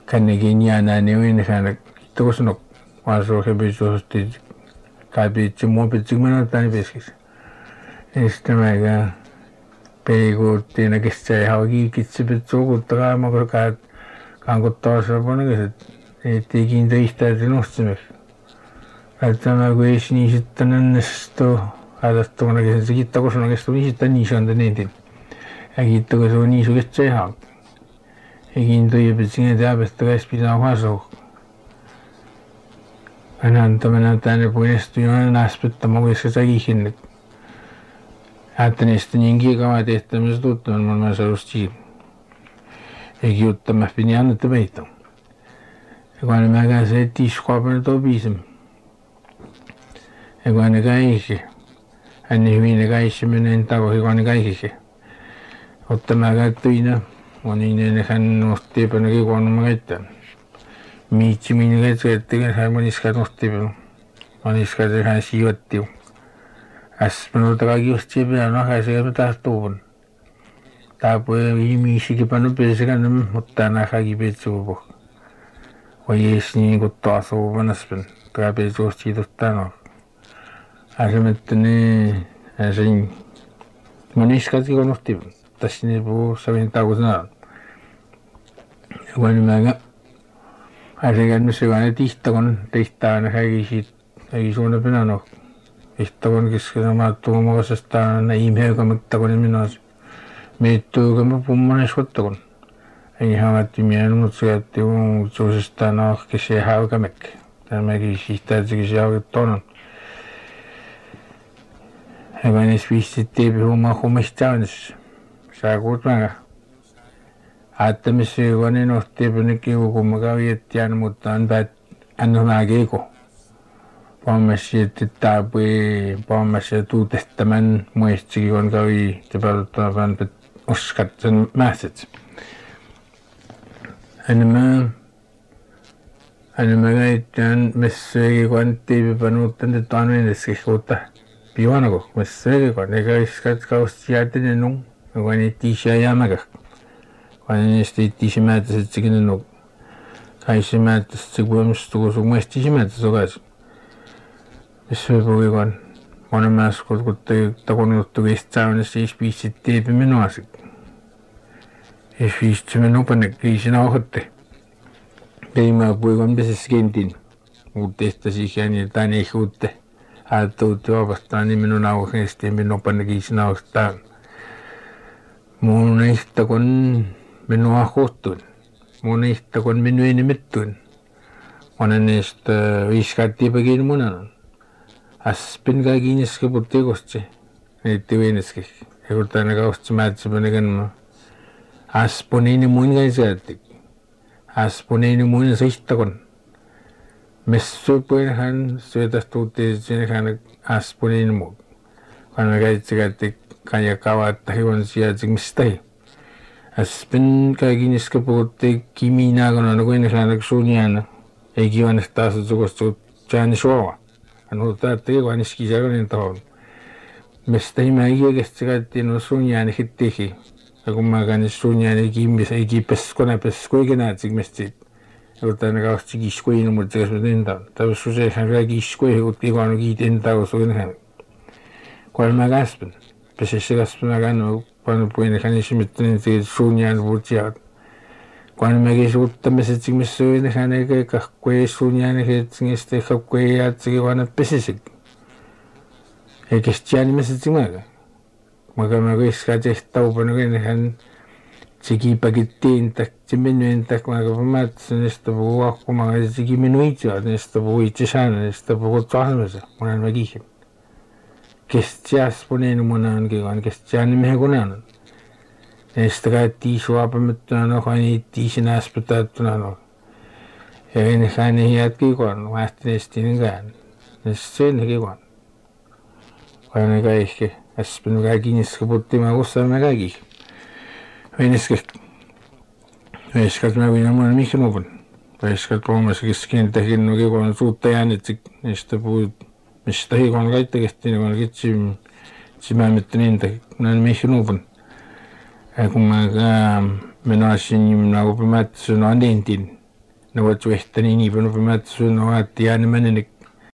kanneginiana niwin kana tosnok waso hebisosti kabi chimo pichimana tani beskis istamaga pego tina kisse hagi kitsibitso gutara magar kangottaasa panagas tikin teistaatinostsemek atamagu esniisitanannesto adastonagas sigittakosonagesto niisitanniisandanentin agittogaso niisugetsaihaa egin toiepitsinge teabestagas pisaahuaso anantamana puinestujoana naaspetamagueskasagihhinnek aattaneestaningi kava tehtamis tuttaman malmasalusti egiuttamah piniannetta meitä ekuane mäkäse tiiskopana topisem ekuane kaikki änni hyvinne kaisseminen tako ekuane kaikki ottamäkä tuina moninen hän nostipana kekuanuma käyttään miitsiminen käyttöön hän moniskat nostipana moniskat hän sijoittiu aspanulta kaikki just sipinä nahäisellä taas tuuvun taapui ihmisikin panu pesikään mutta nahäki petsuupu ojes niin kuin taas uuvanaspin tämä petsuus siitottanut asemettani asin moniskat ikonosti tässä niin puu savin tausnaan kun mä asiakkaan se vaan tihtakon tehtaan häki suunnan pinano tihtakon keskellä tuomaisesta ihmeeltä mutta kun minä miettuu kun pummanes hottakon ei haavatti mien mutta se että on suosista nahkese haukamek tämäkin sihtäätsikin se haukaton Evanes viisti huomistaunis saa kuutmanga aattamis evanen ohtipanikin hukumaga viettiän mutta on päät annonageeko pommassi että taapui pommassi tuutestaman muistikin on kavi tapahtuvan oskat sen mähset enemmän käyttään messeekin kun tiivipanuuttan että on mennessä kuutta pivanako messeekin kun ne käisivät kaustijätinen on kun ne tiisiä jäämäkä kun ne tiisimäätäiset sekin on kaisimäärtäiset se kuulemista kun muista tiisimäärtäiset okais messeekin kun monen määrä kun takonuttu kestään siis viisit tiipi minuasit viisit minuupanne kiisinä ohotte Peimää puikon pesessä kentin uutteesta siihen ja tämän ei huutte aattuutti opastaan niin minun aukeesti ja minun pannekiisin aukestaan. Mun ehtä kun minua kohtuun. Mun ehtä kun minun ei nimettuun. Monen näistä viiskaattiipakin munan. Aspin kaikkiin iske puttekosti. Neitti viineski. Ja kun tänne kaustsi määtsäpäne kanmaa. Asponiini muin käisäältik. Asponeeni muina seistakon. Messupuin hän syötästuutti sinne hän asponeeni muu. Kun me käytti kanja kavatta hiukan sijaitsik mistähi. Aspin kaikin iska puhutti kiminaa kun on kuin hän suunniana. Ei kivan taas sukostu jääni suova. Hän huutaa että kivan iski seurainen tahon. Mistähi mä ikäkästi käytti no suunniana hittihi. Ja kun mä käyn suunniaan ei kiipes kuinka näetsik mestit. Ja kun tänne kausti kiskuihin mutta jos mä tentaan. Tämä suusee hän kaikki kiskuihin kun kivan kiitentaa kun suin hän. Kun mä käspän. Pesessä käspän mä käyn panu puin hän esimettäinen suunniaan puhutsiaat. Kun mä kesuuttamme setsik missä suin hän eikä kahkue suunniaan hetsingestä ei kahkue jäätsikin vaan pesesik. Eikä stiaani mä setsik mäkä. Maka mä kuiskaa tehtaupana kun hän tsikipakittiin tak tsimennuen tak maka pamäätsen näistä puhuu ahkumaa ja tsikimenu itseat näistä puhuu itse säännä näistä puhuu tahmassa monen mä kihin. Kestias poneen monaan kikaan kestiaan nimehen konaan. Näistä käyttiin suopamettuna noha niittiin sinä aspetaattuna noha. Ja en hän ei hiat kikaan vähti näistiin kään. Näistä sen kikaan. Vaan ne kaikki. Aspen kaikki iska putti mä kussamme kaikki. Veiskat mä viina mun mihnuvun. Veiskat puhumassa keskentäkin no kikon suutta jäänitsik. Niistä puhut mistä hikon kaikki kun kitsim simämettä niintä näin mihnuvun. Ja kun mä menoisin minä opimättä sen anentin. nawatuihtani niipunupimaatsuunuaat tianemaninik